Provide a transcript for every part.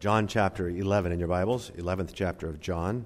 John chapter 11 in your Bibles, 11th chapter of John.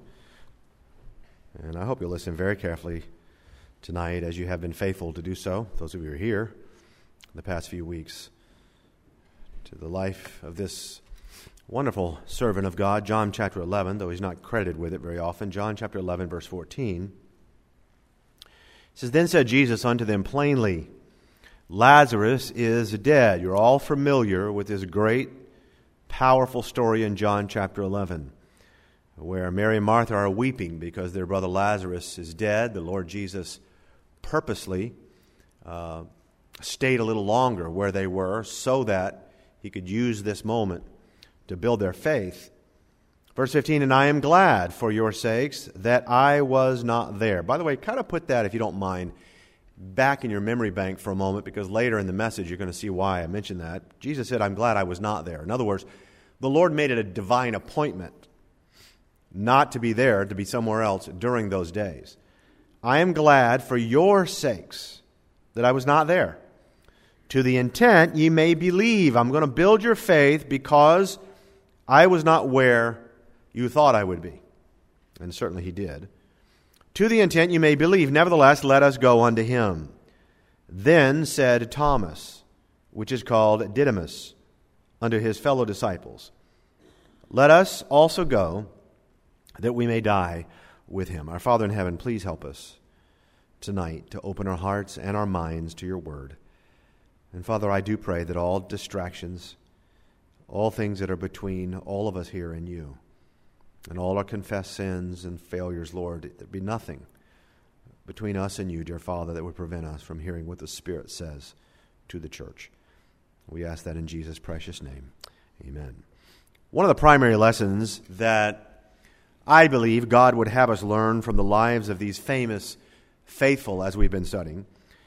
And I hope you'll listen very carefully tonight as you have been faithful to do so, those of you who are here the past few weeks, to the life of this wonderful servant of God, John chapter 11, though he's not credited with it very often. John chapter 11, verse 14. It says, "Then said Jesus unto them plainly, Lazarus is dead." You're all familiar with this great, powerful story in John chapter 11, where Mary and Martha are weeping because their brother Lazarus is dead. The Lord Jesus purposely stayed a little longer where they were so that he could use this moment to build their faith. Verse 15, "And I am glad for your sakes that I was not there." By the way, kind of put that, if you don't mind, back in your memory bank for a moment, because later in the message you're going to see why I mentioned that. Jesus said, "I'm glad I was not there." In other words, the Lord made it a divine appointment not to be there, to be somewhere else during those days. "I am glad for your sakes that I was not there, to the intent ye may believe." I'm going to build your faith because I was not where you thought I would be. And certainly he did. "To the intent you may believe. Nevertheless, let us go unto him. Then said Thomas," which is called Didymus, unto his fellow disciples, "Let us also go, that we may die with him." Our Father in heaven, please help us tonight to open our hearts and our minds to your word. And Father, I do pray that all distractions, all things that are between all of us here and you, and all our confessed sins and failures, Lord, there be nothing between us and you, dear Father, that would prevent us from hearing what the Spirit says to the church. We ask that in Jesus' precious name. Amen. One of the primary lessons that I believe God would have us learn from the lives of these famous faithful, as we've been studying,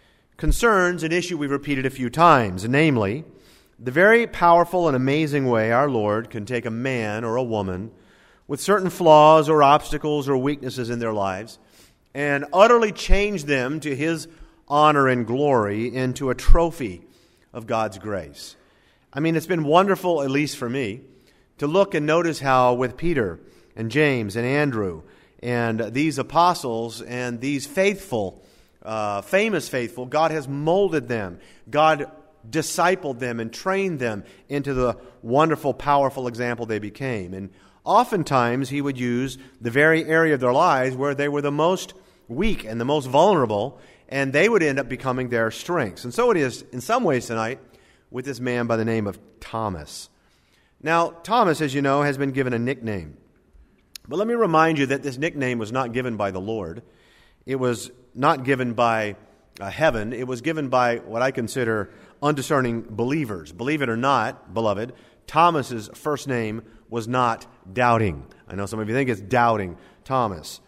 concerns an issue we've repeated a few times, namely, the very powerful and amazing way our Lord can take a man or a woman with certain flaws or obstacles or weaknesses in their lives and utterly change them to his honor and glory into a trophy of God's grace. I mean, it's been wonderful, at least for me, to look and notice how with Peter and James and Andrew and these apostles and these faithful, famous faithful, God has molded them. God discipled them and trained them into the wonderful, powerful example they became. And oftentimes he would use the very area of their lives where they were the most weak and the most vulnerable, and they would end up becoming their strengths. And so it is in some ways tonight with this man by the name of Thomas. Now, Thomas, as you know, has been given a nickname. But let me remind you that this nickname was not given by the Lord. It was not given by heaven. It was given by what I consider undiscerning believers. Believe it or not, beloved, Thomas's first name was not Doubting. I know some of you think it's Doubting Thomas.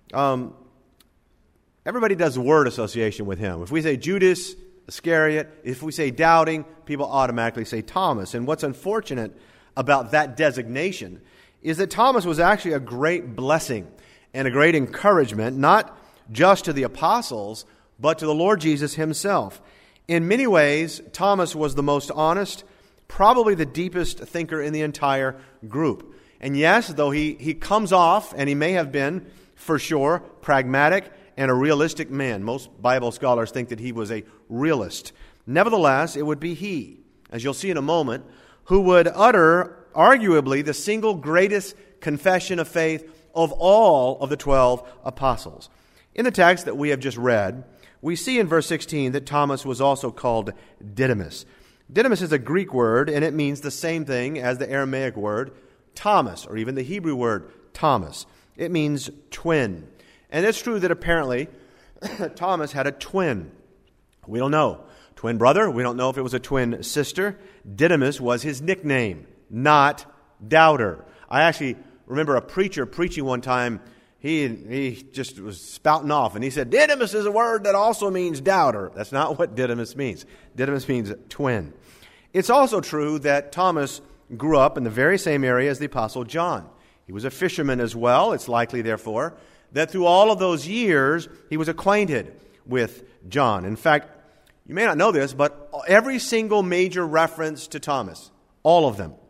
Everybody does word association with him. If we say Judas Iscariot, if we say Doubting, people automatically say Thomas. And what's unfortunate about that designation is that Thomas was actually a great blessing and a great encouragement, not just to the apostles, but to the Lord Jesus himself. In many ways, Thomas was the most honest, probably the deepest thinker in the entire group. And yes, though he comes off, and he may have been, for sure, pragmatic and a realistic man. Most Bible scholars think that he was a realist. Nevertheless, it would be he, as you'll see in a moment, who would utter arguably the single greatest confession of faith of all of the 12 apostles. In the text that we have just read, we see in verse 16 that Thomas was also called Didymus. Didymus is a Greek word, and it means the same thing as the Aramaic word Thomas, or even the Hebrew word Thomas. It means twin. And it's true that apparently Thomas had a twin. We don't know. Twin brother, we don't know if it was a twin sister. Didymus was his nickname, not Doubter. I actually remember a preacher preaching one time. He just was spouting off, and he said, Didymus is a word that also means doubter. That's not what Didymus means. Didymus means twin. It's also true that Thomas grew up in the very same area as the Apostle John. He was a fisherman as well. It's likely, therefore, that through all of those years, he was acquainted with John. In fact, you may not know this, but every single major reference to Thomas, all of them,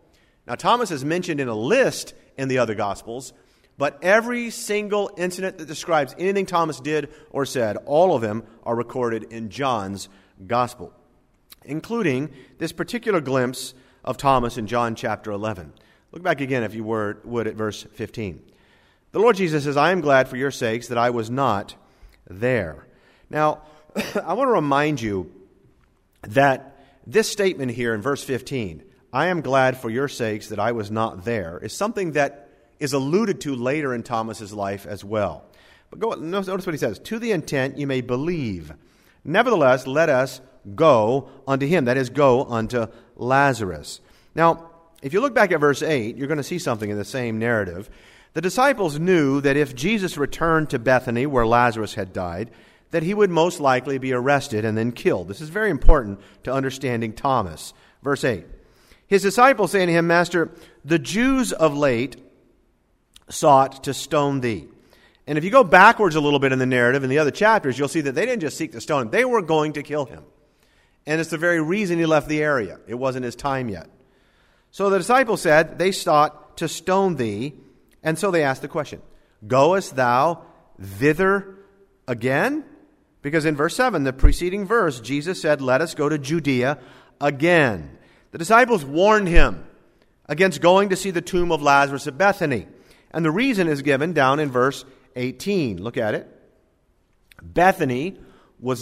Now, Thomas is mentioned in a list in the other Gospels, but every single incident that describes anything Thomas did or said, all of them are recorded in John's Gospel, including this particular glimpse of Thomas in John chapter 11. Look back again, if you would, at verse 15. The Lord Jesus says, I am glad for your sakes that I was not there. Now, I want to remind you that this statement here in verse 15, I am glad for your sakes that I was not there, is something that is alluded to later in Thomas's life as well. But notice what he says, to the intent you may believe. Nevertheless, let us go unto him, that is, go unto Lazarus. Now, if you look back at verse 8, you're going to see something in the same narrative. The disciples knew that if Jesus returned to Bethany, where Lazarus had died, that he would most likely be arrested and then killed. This is very important to understanding Thomas. Verse 8, his disciples say to him, Master, the Jews of late sought to stone thee. And if you go backwards a little bit in the narrative, in the other chapters, you'll see that they didn't just seek to stone him. They were going to kill him. And it's the very reason he left the area. It wasn't his time yet. So the disciples said, they sought to stone thee. And so they asked the question, goest thou thither again? Because in verse 7, the preceding verse, Jesus said, let us go to Judea again. The disciples warned him against going to see the tomb of Lazarus at Bethany. And the reason is given down in verse 18. Look at it. Bethany was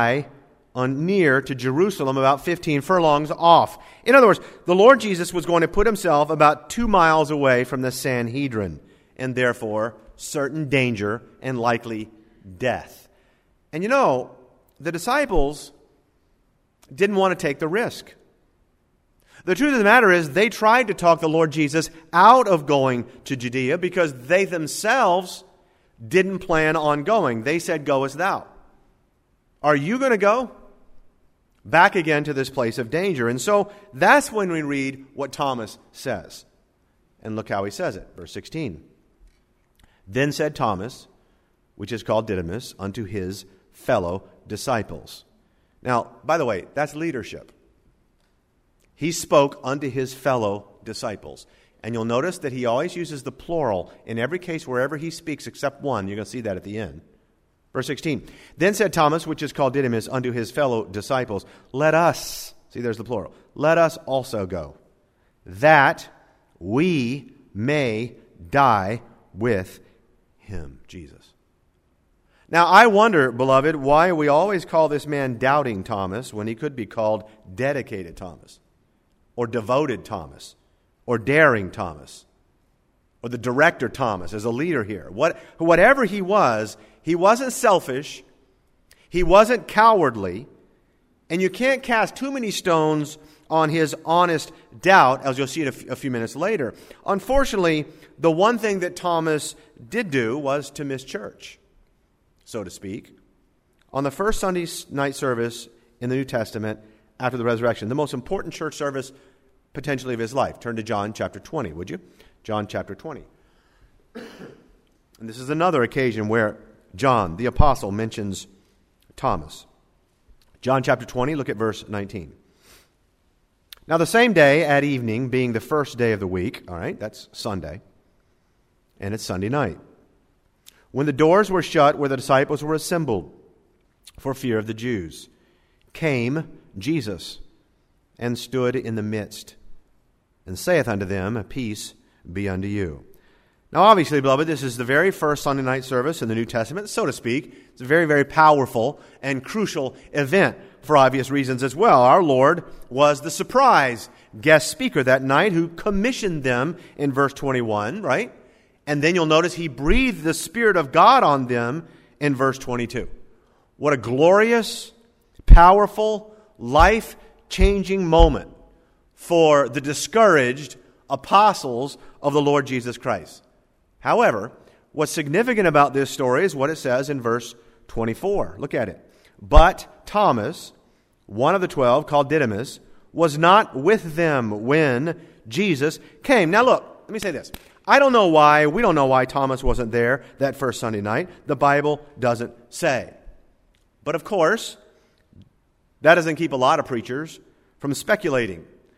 near to Jerusalem, about 15 furlongs off. In other words, the Lord Jesus was going to put himself about 2 miles away from the Sanhedrin, and therefore certain danger and likely death. And you know, the disciples didn't want to take the risk. The truth of the matter is they tried to talk the Lord Jesus out of going to Judea because they themselves didn't plan on going. They said, goest thou. Are you going to go? Back again to this place of danger. And so that's when we read what Thomas says. And look how he says it. Verse 16. Then said Thomas, which is called Didymus, unto his fellow disciples. Now, by the way, that's leadership. He spoke unto his fellow disciples. And you'll notice that he always uses the plural in every case wherever he speaks except one. You're going to see that at the end. Verse 16. Then said Thomas, which is called Didymus, unto his fellow disciples, let us, see there's the plural, let us also go, that we may die with him, Jesus. Now, I wonder, beloved, why we always call this man Doubting Thomas when he could be called Dedicated Thomas, or Devoted Thomas, or Daring Thomas, or the Director Thomas as a leader here. Whatever he wasn't selfish, he wasn't cowardly, and you can't cast too many stones on his honest doubt, as you'll see a few minutes later. Unfortunately, the one thing that Thomas did do was to miss church, so to speak, on the first Sunday night service in the New Testament after the resurrection, the most important church service potentially of his life. Turn to John chapter 20, would you? John chapter 20. And this is another occasion where John, the apostle, mentions Thomas. John chapter 20, look at verse 19. Now the same day at evening, being the first day of the week, all right, that's Sunday, and it's Sunday night, when the doors were shut where the disciples were assembled for fear of the Jews, came Jesus and stood in the midst, and saith unto them, peace be unto you. Now, obviously, beloved, this is the very first Sunday night service in the New Testament, so to speak. It's a very, very powerful and crucial event for obvious reasons as well. Our Lord was the surprise guest speaker that night who commissioned them in verse 21, right? And then you'll notice he breathed the Spirit of God on them in verse 22. What a glorious, powerful, life-changing moment for the discouraged apostles of the Lord Jesus Christ. However, what's significant about this story is what it says in verse 24. Look at it. But Thomas, one of the 12, called Didymus, was not with them when Jesus came. Now look, let me say this. We don't know why Thomas wasn't there that first Sunday night. The Bible doesn't say. But of course, that doesn't keep a lot of preachers from speculating.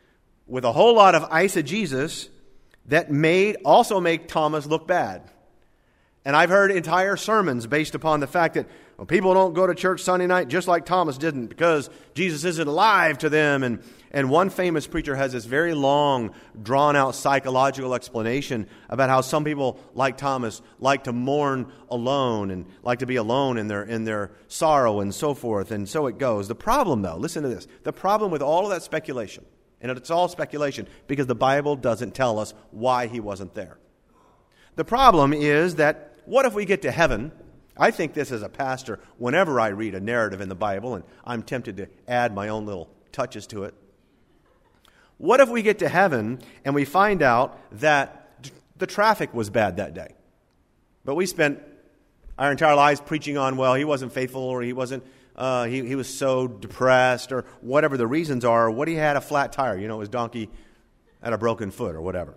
with a whole lot of eisegesis that also make Thomas look bad. And I've heard entire sermons based upon the fact that people don't go to church Sunday night just like Thomas didn't because Jesus isn't alive to them. And one famous preacher has this very long, drawn-out psychological explanation about how some people, like Thomas, like to mourn alone and like to be alone in their sorrow and so forth. And so it goes. The problem, though, listen to this. The problem with all of that speculation, and it's all speculation because the Bible doesn't tell us why he wasn't there. The problem is that what if we get to heaven? I think this as a pastor, whenever I read a narrative in the Bible, and I'm tempted to add my own little touches to it. What if we get to heaven and we find out that the traffic was bad that day? But we spent our entire lives preaching on, well, he wasn't faithful, or he wasn't, he was so depressed, or whatever the reasons are, or what he had a flat tire, his donkey had a broken foot, or whatever.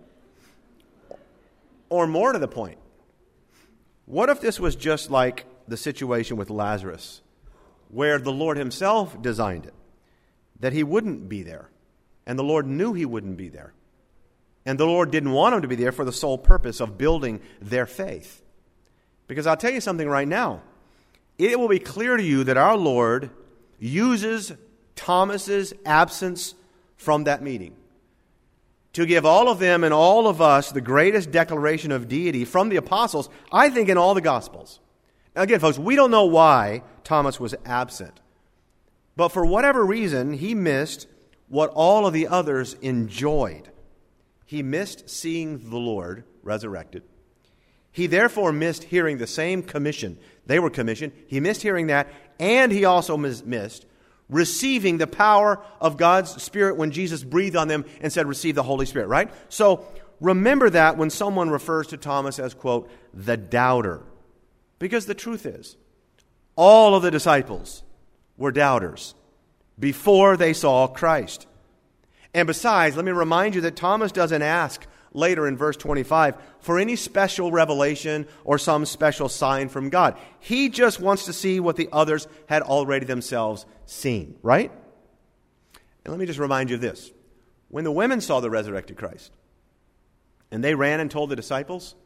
Or more to the point, what if this was just like the situation with Lazarus, where the Lord himself designed it, that he wouldn't be there, and the Lord knew he wouldn't be there, and the Lord didn't want him to be there for the sole purpose of building their faith? Because I'll tell you something right now. It will be clear to you that our Lord uses Thomas's absence from that meeting to give all of them and all of us the greatest declaration of deity from the apostles, I think, in all the Gospels. Now again, folks, we don't know why Thomas was absent. But for whatever reason, he missed what all of the others enjoyed. He missed seeing the Lord resurrected. He therefore missed hearing the same commission. They were commissioned. He missed hearing that, and he also missed receiving the power of God's Spirit when Jesus breathed on them and said, receive the Holy Spirit, right? So remember that when someone refers to Thomas as, quote, the doubter. Because the truth is, all of the disciples were doubters before they saw Christ. And besides, let me remind you that Thomas doesn't ask later in verse 25 for any special revelation or some special sign from God. He just wants to see what the others had already themselves seen, right? And let me just remind you of this. When the women saw the resurrected Christ and they ran and told the disciples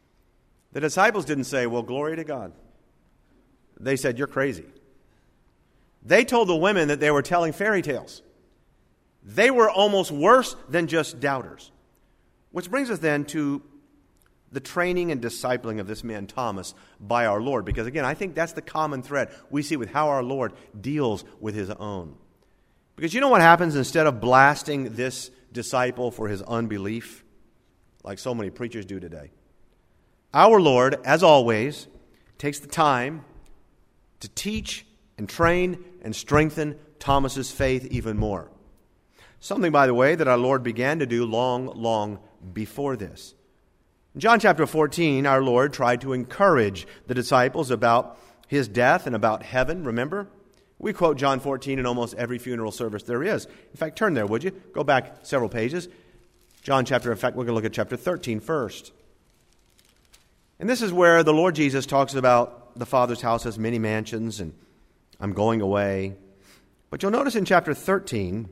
didn't say, well, glory to God. They said, you're crazy. They told the women that they were telling fairy tales. They were almost worse than just doubters. Which brings us then to the training and discipling of this man Thomas by our Lord. Because again, I think that's the common thread we see with how our Lord deals with his own. Because you know what happens instead of blasting this disciple for his unbelief, like so many preachers do today? Our Lord, as always, takes the time to teach and train and strengthen Thomas's faith even more. Something, by the way, that our Lord began to do long before this. In John chapter 14, our Lord tried to encourage the disciples about his death and about heaven, remember? We quote John 14 in almost every funeral service there is. In fact, turn there, would you? Go back several pages. In fact, we're going to look at chapter 13 first. And this is where the Lord Jesus talks about the Father's house has many mansions and I'm going away. But you'll notice in chapter 13,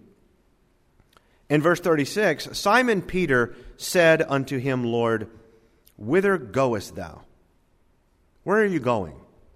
in verse 36, Simon Peter said unto him, Lord, whither goest thou? Where are you going?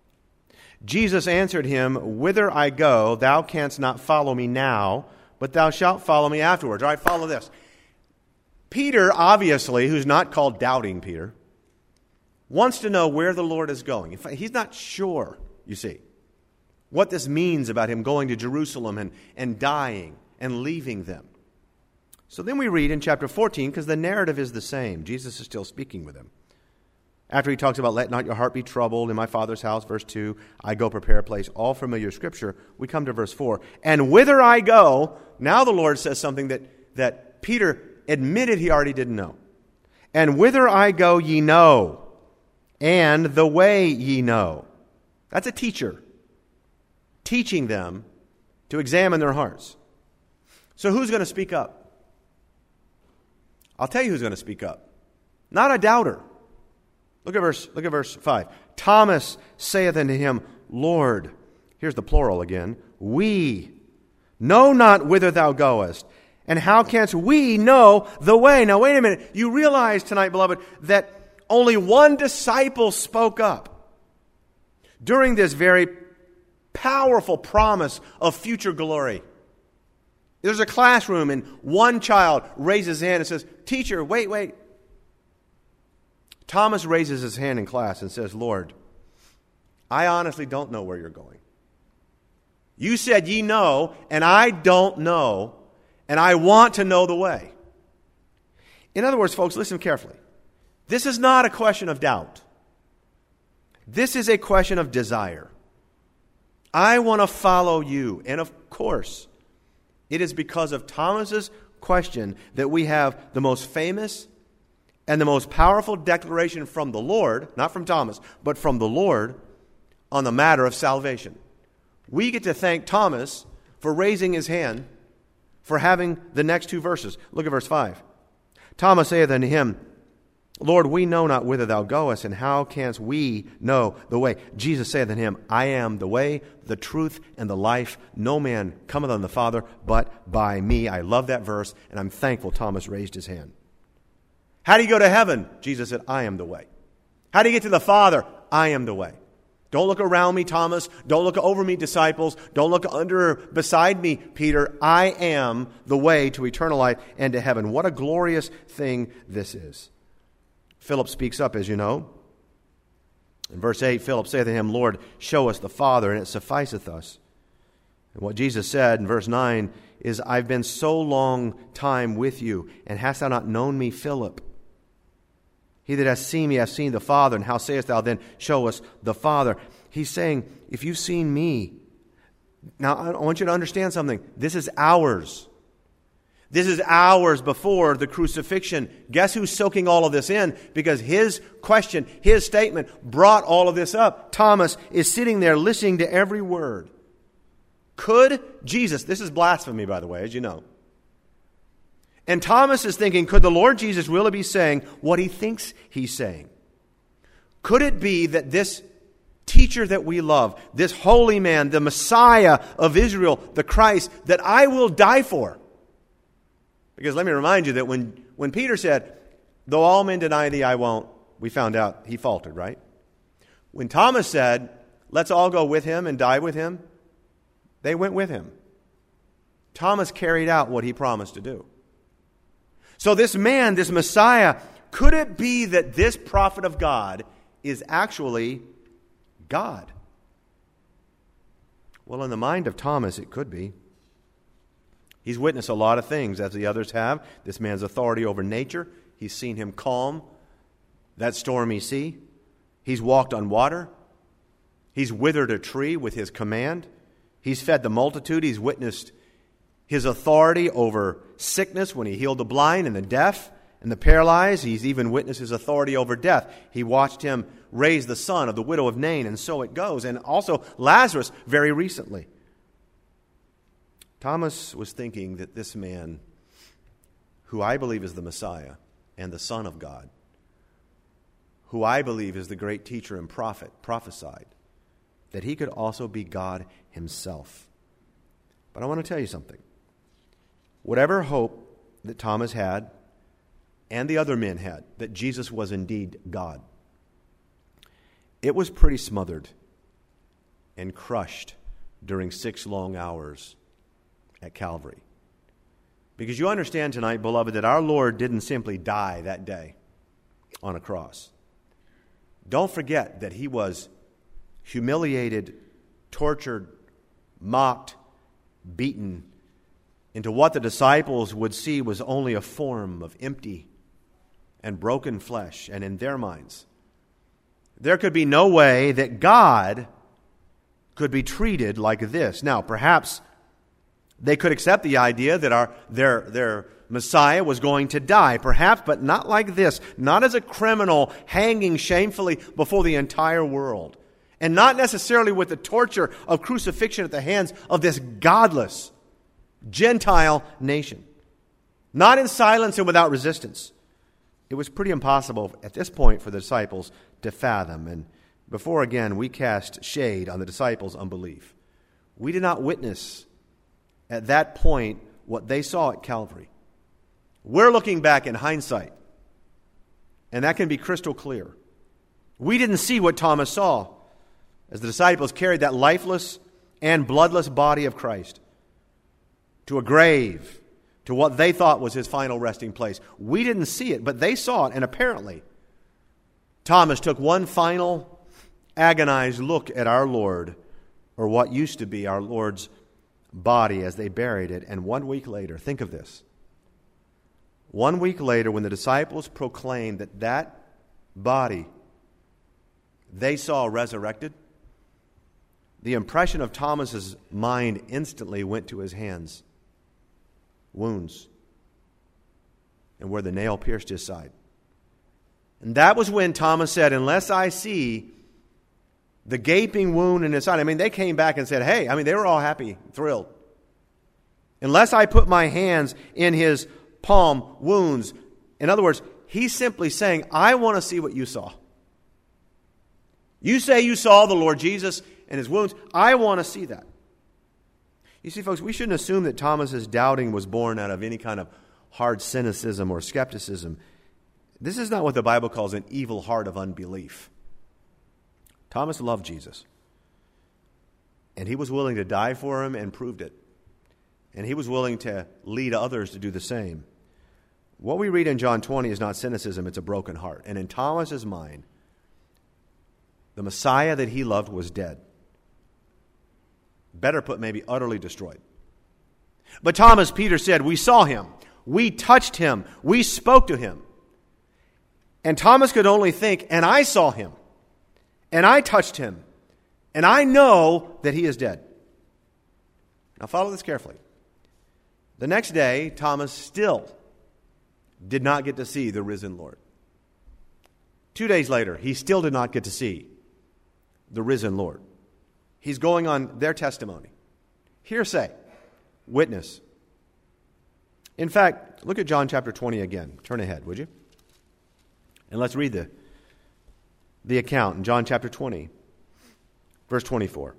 Jesus answered him, whither I go, thou canst not follow me now, but thou shalt follow me afterwards. All right, follow this. Peter, obviously, who's not called Doubting Peter, wants to know where the Lord is going. In fact, he's not sure, you see, what this means about him going to Jerusalem and dying and leaving them. So then we read in chapter 14, because the narrative is the same. Jesus is still speaking with him. After he talks about, let not your heart be troubled, in my Father's house, verse 2, I go prepare a place, all familiar scripture, we come to verse 4. And whither I go, now the Lord says something that Peter admitted he already didn't know. And whither I go ye know, and the way ye know. That's a teacher teaching them to examine their hearts. So who's going to speak up? I'll tell you who's going to speak up. Not a doubter. Look at verse 5. Thomas saith unto him, Lord, here's the plural again, we know not whither thou goest, and how canst we know the way? Now, wait a minute. You realize tonight, beloved, that only one disciple spoke up during this very powerful promise of future glory. There's a classroom, and one child raises his hand and says, "Teacher, wait. Thomas raises his hand in class and says, "Lord, I honestly don't know where you're going. You said ye know, and I don't know, and I want to know the way." In other words, folks, listen carefully. This is not a question of doubt. This is a question of desire. I want to follow you. And of course, it is because of Thomas's question that we have the most famous and the most powerful declaration from the Lord, not from Thomas, but from the Lord on the matter of salvation. We get to thank Thomas for raising his hand, for having the next two verses. Look at verse 5. Thomas saith unto him, "Lord, we know not whither thou goest, and how canst we know the way?" Jesus saith unto him, "I am the way, the truth, and the life. No man cometh unto the Father but by me." I love that verse, and I'm thankful Thomas raised his hand. How do you go to heaven? Jesus said, "I am the way." How do you get to the Father? I am the way. Don't look around me, Thomas. Don't look over me, disciples. Don't look beside me, Peter. I am the way to eternal life and to heaven. What a glorious thing this is. Philip speaks up, as you know. In verse 8, Philip saith to him, "Lord, show us the Father, and it sufficeth us." And what Jesus said in verse 9 is, "I've been so long time with you, and hast thou not known me, Philip? He that hath seen me hath seen the Father, and how sayest thou then, show us the Father?" He's saying, if you've seen me. Now, I want you to understand something. This is ours. This is hours before the crucifixion. Guess who's soaking all of this in? Because his question, his statement brought all of this up. Thomas is sitting there listening to every word. Could Jesus, this is blasphemy, by the way, as you know. And Thomas is thinking, could the Lord Jesus really be saying what he thinks he's saying? Could it be that this teacher that we love, this holy man, the Messiah of Israel, the Christ, that I will die for? Because let me remind you that when Peter said, "Though all men deny thee, I won't," we found out he faltered, right? When Thomas said, "Let's all go with him and die with him," they went with him. Thomas carried out what he promised to do. So this man, this Messiah, could it be that this prophet of God is actually God? Well, in the mind of Thomas, it could be. He's witnessed a lot of things, as the others have. This man's authority over nature. He's seen him calm that stormy sea. He's walked on water. He's withered a tree with his command. He's fed the multitude. He's witnessed his authority over sickness when he healed the blind and the deaf and the paralyzed. He's even witnessed his authority over death. He watched him raise the son of the widow of Nain, and so it goes. And also Lazarus very recently. Thomas was thinking that this man, who I believe is the Messiah and the Son of God, who I believe is the great teacher and prophet, prophesied that he could also be God himself. But I want to tell you something. Whatever hope that Thomas had and the other men had that Jesus was indeed God, it was pretty smothered and crushed during 6 long hours at Calvary. Because you understand tonight, beloved, that our Lord didn't simply die that day on a cross. Don't forget that he was humiliated, tortured, mocked, beaten into what the disciples would see was only a form of empty and broken flesh. And in their minds, there could be no way that God could be treated like this. Now, perhaps they could accept the idea that their Messiah was going to die, perhaps, but not like this. Not as a criminal hanging shamefully before the entire world. And not necessarily with the torture of crucifixion at the hands of this godless Gentile nation. Not in silence and without resistance. It was pretty impossible at this point for the disciples to fathom. And before again we cast shade on the disciples' unbelief, we did not witness at that point what they saw at Calvary. We're looking back in hindsight, and that can be crystal clear. We didn't see what Thomas saw as the disciples carried that lifeless and bloodless body of Christ to a grave, to what they thought was his final resting place. We didn't see it, but they saw it, and apparently Thomas took one final agonized look at our Lord, or what used to be our Lord's body, as they buried it. And 1 week later, think of this. 1 week later, when the disciples proclaimed that body they saw resurrected, the impression of Thomas's mind instantly went to his hands, wounds, and where the nail pierced his side. And that was when Thomas said, unless I see the gaping wound in his side. I mean, they came back and said, hey, they were all happy, thrilled. Unless I put my hands in his palm wounds. In other words, he's simply saying, I want to see what you saw. You say you saw the Lord Jesus and his wounds. I want to see that. You see, folks, we shouldn't assume that Thomas's doubting was born out of any kind of hard cynicism or skepticism. This is not what the Bible calls an evil heart of unbelief. Thomas loved Jesus. And he was willing to die for him and proved it. And he was willing to lead others to do the same. What we read in John 20 is not cynicism, it's a broken heart. And in Thomas's mind, the Messiah that he loved was dead. Better put, maybe utterly destroyed. But Thomas, Peter said, we saw him, we touched him, we spoke to him. And Thomas could only think, and I saw him, and I touched him, and I know that he is dead. Now follow this carefully. The next day, Thomas still did not get to see the risen Lord. 2 days later, he still did not get to see the risen Lord. He's going on their testimony. Hearsay. Witness. In fact, look at John chapter 20 again. Turn ahead, would you? And let's read the account in John chapter 20, verse 24.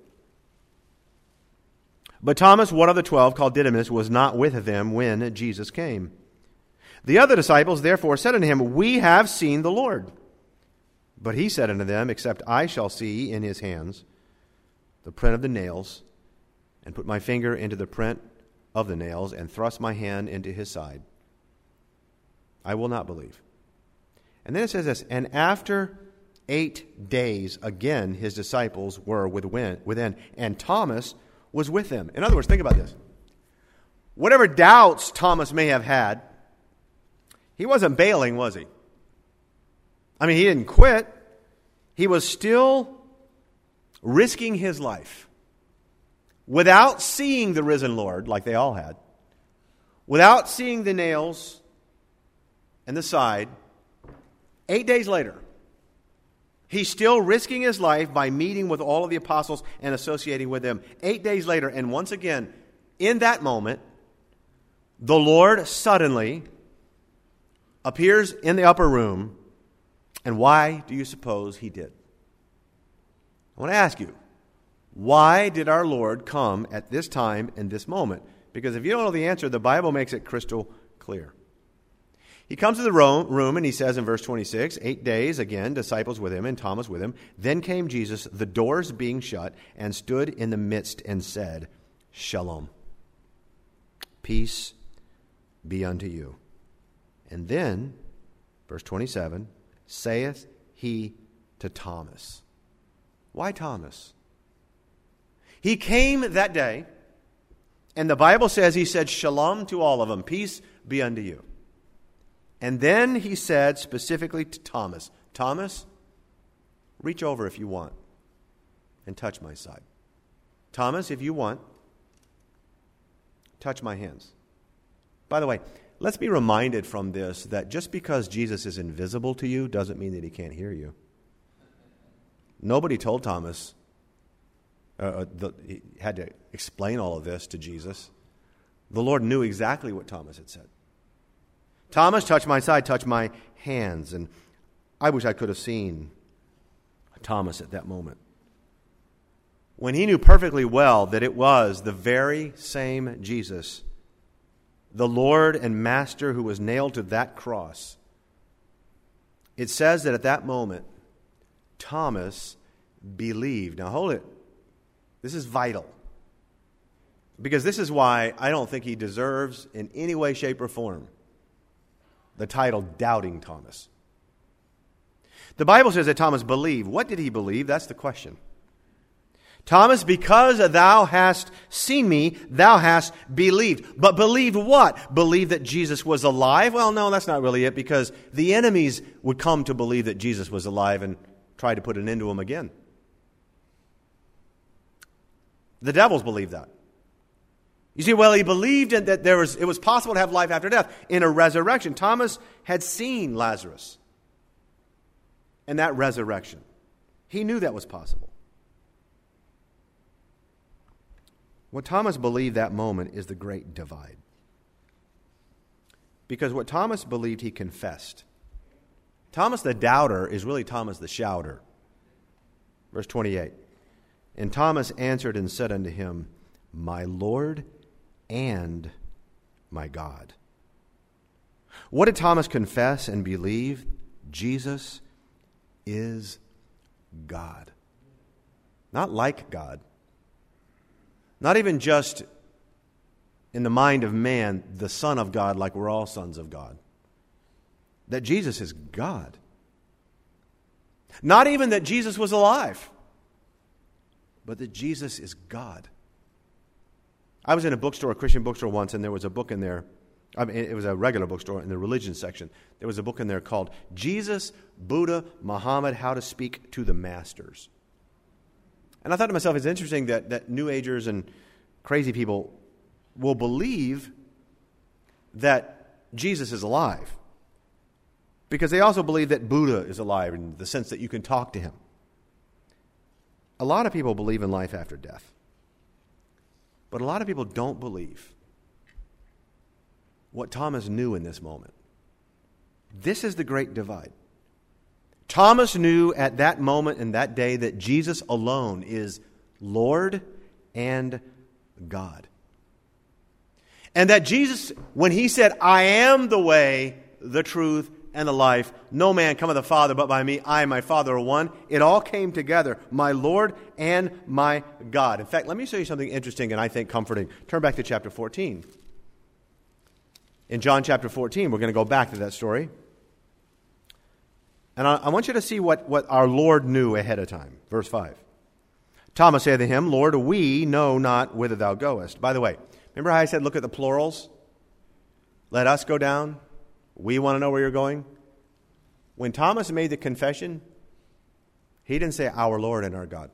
But Thomas, one of the 12, called Didymus, was not with them when Jesus came. The other disciples therefore said unto him, we have seen the Lord. But he said unto them, except I shall see in his hands the print of the nails, and put my finger into the print of the nails, and thrust my hand into his side, I will not believe. And then it says this, and after 8 days, again his disciples were within, and Thomas was with them. In other words, think about this. Whatever doubts Thomas may have had, he wasn't bailing, was he? He didn't quit. He was still risking his life without seeing the risen Lord, like they all had, without seeing the nails and the side. 8 days later, he's still risking his life by meeting with all of the apostles and associating with them. 8 days later, and once again, in that moment, the Lord suddenly appears in the upper room. And why do you suppose he did? I want to ask you, why did our Lord come at this time and this moment? Because if you don't know the answer, the Bible makes it crystal clear. He comes to the room and he says in verse 26, 8 days, again, disciples with him and Thomas with him. Then came Jesus, the doors being shut, and stood in the midst and said, Shalom. Peace be unto you. And then, verse 27, saith he to Thomas. Why Thomas? He came that day, and the Bible says he said shalom to all of them. Peace be unto you. And then he said specifically to Thomas, Thomas, reach over if you want and touch my side. Thomas, if you want, touch my hands. By the way, let's be reminded from this that just because Jesus is invisible to you doesn't mean that he can't hear you. Nobody told Thomas, he had to explain all of this to Jesus. The Lord knew exactly what Thomas had said. Thomas, touch my side, touch my hands. And I wish I could have seen Thomas at that moment, when he knew perfectly well that it was the very same Jesus the Lord and Master who was nailed to that cross, it says that at that moment, Thomas believed. Now hold it. This is vital. Because this is why I don't think he deserves in any way, shape, or form the title Doubting Thomas. The Bible says that Thomas believed. What did he believe? That's the question. Thomas, because thou hast seen me, thou hast believed. But believed what? Believed that Jesus was alive? Well, no, that's not really it, because the enemies would come to believe that Jesus was alive and try to put an end to him again. The devils believed that. You see, well, he believed that it was possible to have life after death in a resurrection. Thomas had seen Lazarus and that resurrection. He knew that was possible. What Thomas believed that moment is the great divide. Because what Thomas believed, he confessed. Thomas the doubter is really Thomas the shouter. Verse 28. And Thomas answered and said unto him, My Lord and my God. What did Thomas confess and believe? Jesus is God. Not like God. Not even just in the mind of man, the Son of God, like we're all sons of God. That Jesus is God. Not even that Jesus was alive, but that Jesus is God. I was in a bookstore, a Christian bookstore once, and there was a book in there. I mean, it was a regular bookstore in the religion section. There was a book in there called Jesus, Buddha, Muhammad, How to Speak to the Masters. And I thought to myself, it's interesting that New Agers and crazy people will believe that Jesus is alive. Because they also believe that Buddha is alive in the sense that you can talk to him. A lot of people believe in life after death. But a lot of people don't believe what Thomas knew in this moment. This is the great divide. Thomas knew at that moment and that day that Jesus alone is Lord and God. And that Jesus, when he said, I am the way, the truth, and the life, no man cometh to the Father but by me, I and my Father are one, it all came together, my Lord and my God. In fact, let me show you something interesting and I think comforting. Turn back to chapter 14. In John chapter 14, we're going to go back to that story. And I want you to see what our Lord knew ahead of time. Verse 5. Thomas said to him, Lord, we know not whither thou goest. By the way, remember how I said look at the plurals? Let us go down. We want to know where you're going. When Thomas made the confession, he didn't say our Lord and our God.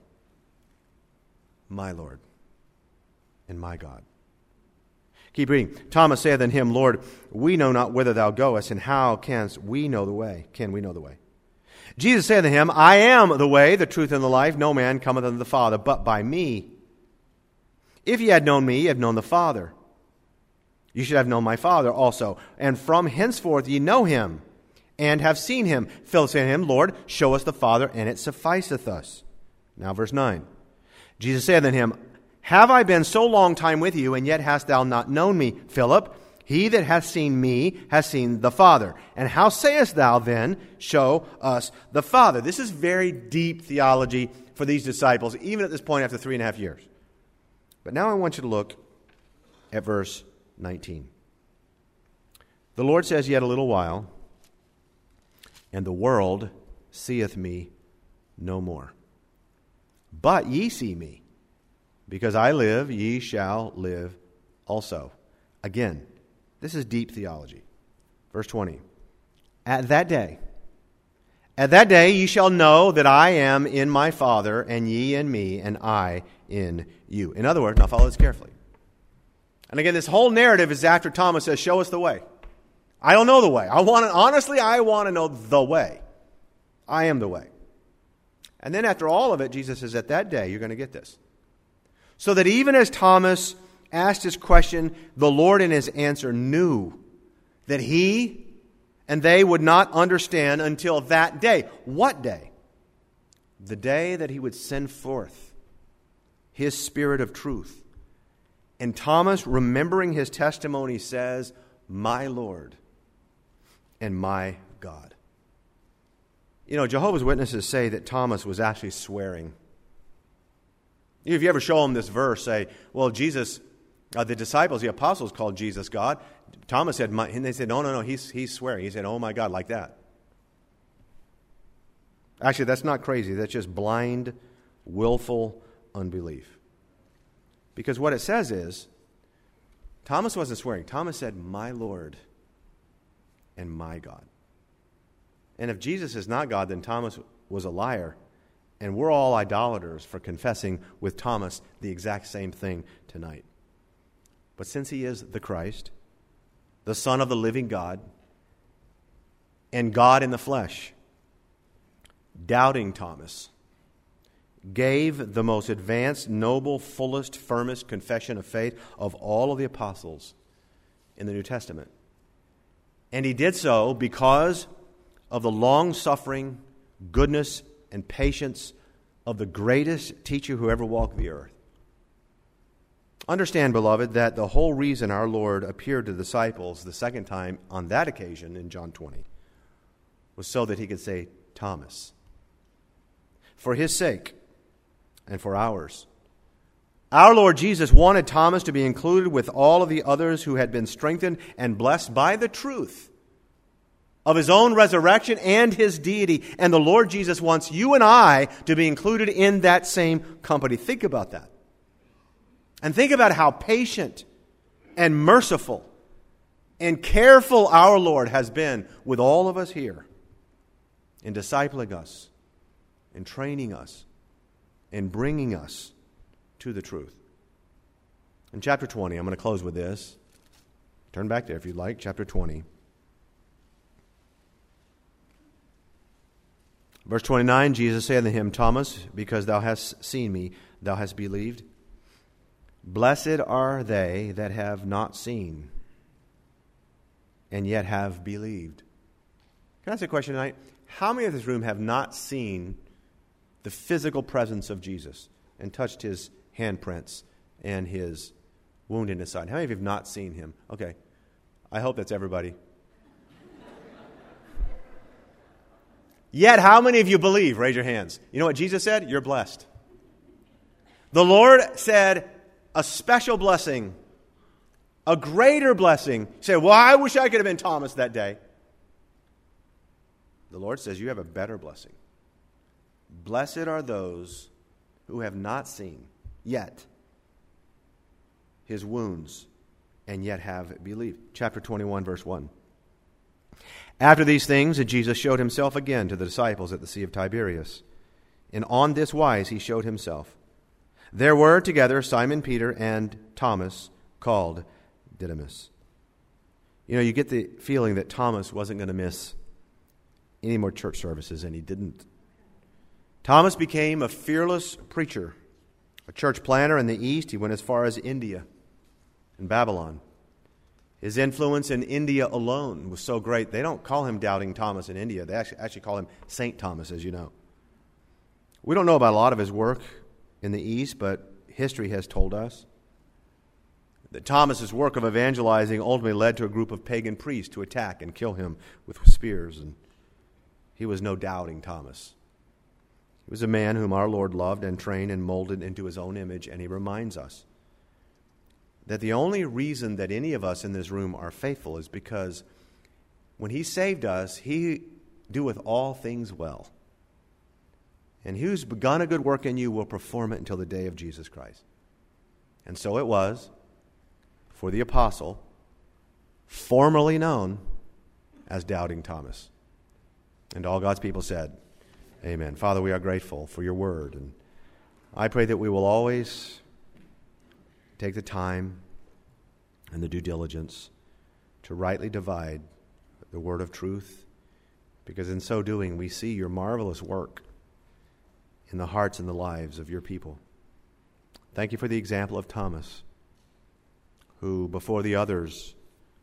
My Lord and my God. Keep reading. Thomas saith unto him, Lord, we know not whither thou goest, and how canst we know the way? Can we know the way? Jesus said to him, I am the way, the truth, and the life. No man cometh unto the Father but by me. If ye had known me, ye have known the Father. You should have known my Father also. And from henceforth ye know him, and have seen him. Philip said to him, Lord, show us the Father, and it sufficeth us. Now verse 9. Jesus said unto him, Have I been so long time with you, and yet hast thou not known me, Philip? He that hath seen me has seen the Father. And how sayest thou then, show us the Father? This is very deep theology for these disciples, even at this point after 3.5 years. But now I want you to look at verse 19. The Lord says, Yet a little while, and the world seeth me no more. But ye see me. Because I live, ye shall live also. Again, this is deep theology. Verse 20. At that day ye shall know that I am in my Father, and ye in me, and I in you. In other words, now follow this carefully. And again, this whole narrative is after Thomas says, show us the way. I don't know the way. I want to know the way. I am the way. And then after all of it, Jesus says, at that day, you're going to get this. So that even as Thomas asked his question, the Lord in his answer knew that he and they would not understand until that day. What day? The day that he would send forth his Spirit of truth And Thomas, remembering his testimony, says, "My Lord and my God." You know, Jehovah's Witnesses say that Thomas was actually swearing. If you ever show them this verse, say, well, Jesus, the disciples, the apostles called Jesus God. Thomas said, and they said, no, he's swearing. He said, "Oh my God," like that. Actually, that's not crazy. That's just blind, willful unbelief. Because what it says is, Thomas wasn't swearing. Thomas said, "My Lord and my God." And if Jesus is not God, then Thomas was a liar. And we're all idolaters for confessing with Thomas the exact same thing tonight. But since he is the Christ, the Son of the living God, and God in the flesh, doubting Thomas gave the most advanced, noble, fullest, firmest confession of faith of all of the apostles in the New Testament. And he did so because of the long-suffering goodness and patience of the greatest teacher who ever walked the earth. Understand, beloved, that the whole reason our Lord appeared to the disciples the second time on that occasion in John 20 was so that he could say, "Thomas." For his sake and for ours. Our Lord Jesus wanted Thomas to be included with all of the others who had been strengthened and blessed by the truth of his own resurrection and his deity. And the Lord Jesus wants you and I to be included in that same company. Think about that. And think about how patient and merciful and careful our Lord has been with all of us here in discipling us, in training us, in bringing us to the truth. In chapter 20, I'm going to close with this. Turn back there if you'd like, chapter 20. Verse 29, Jesus said unto him, "Thomas, because thou hast seen me, thou hast believed. Blessed are they that have not seen, and yet have believed." Can I ask a question tonight? How many of this room have not seen the physical presence of Jesus and touched his handprints and his wound in his side? How many of you have not seen him? Okay. I hope that's everybody. Yet, how many of you believe? Raise your hands. You know what Jesus said? You're blessed. The Lord said a special blessing, a greater blessing. You say, well, I wish I could have been Thomas that day. The Lord says you have a better blessing. Blessed are those who have not seen yet his wounds and yet have believed. Chapter 21, verse 1. After these things, Jesus showed himself again to the disciples at the Sea of Tiberias. And on this wise he showed himself. There were together Simon Peter and Thomas, called Didymus. You know, you get the feeling that Thomas wasn't going to miss any more church services, and he didn't. Thomas became a fearless preacher, a church planter in the East. He went as far as India and Babylon. His influence in India alone was so great, they don't call him Doubting Thomas in India. They actually call him St. Thomas, as you know. We don't know about a lot of his work in the East, but history has told us that Thomas's work of evangelizing ultimately led to a group of pagan priests to attack and kill him with spears, and he was no Doubting Thomas. He was a man whom our Lord loved and trained and molded into his own image, and he reminds us that the only reason that any of us in this room are faithful is because when he saved us, he doeth all things well. And he who's begun a good work in you will perform it until the day of Jesus Christ. And so it was for the apostle, formerly known as Doubting Thomas. And all God's people said, amen. Father, we are grateful for your word. And I pray that we will always take the time and the due diligence to rightly divide the word of truth, because in so doing we see your marvelous work in the hearts and the lives of your people. Thank you for the example of Thomas, who before the others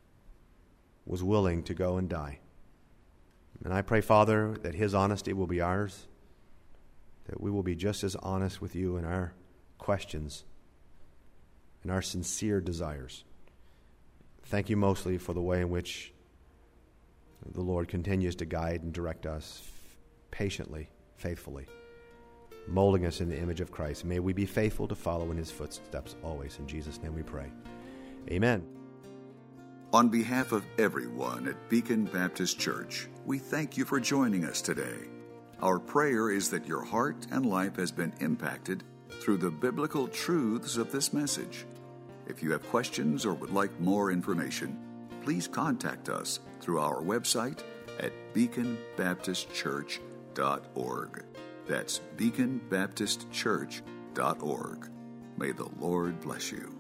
was willing to go and die. And I pray, Father, that his honesty will be ours, that we will be just as honest with you in our questions, and our sincere desires. Thank you mostly for the way in which the Lord continues to guide and direct us patiently, faithfully, molding us in the image of Christ. May we be faithful to follow in his footsteps always. In Jesus' name we pray. Amen. On behalf of everyone at Beacon Baptist Church, we thank you for joining us today. Our prayer is that your heart and life has been impacted through the biblical truths of this message. If you have questions or would like more information, please contact us through our website at beaconbaptistchurch.org. That's beaconbaptistchurch.org. May the Lord bless you.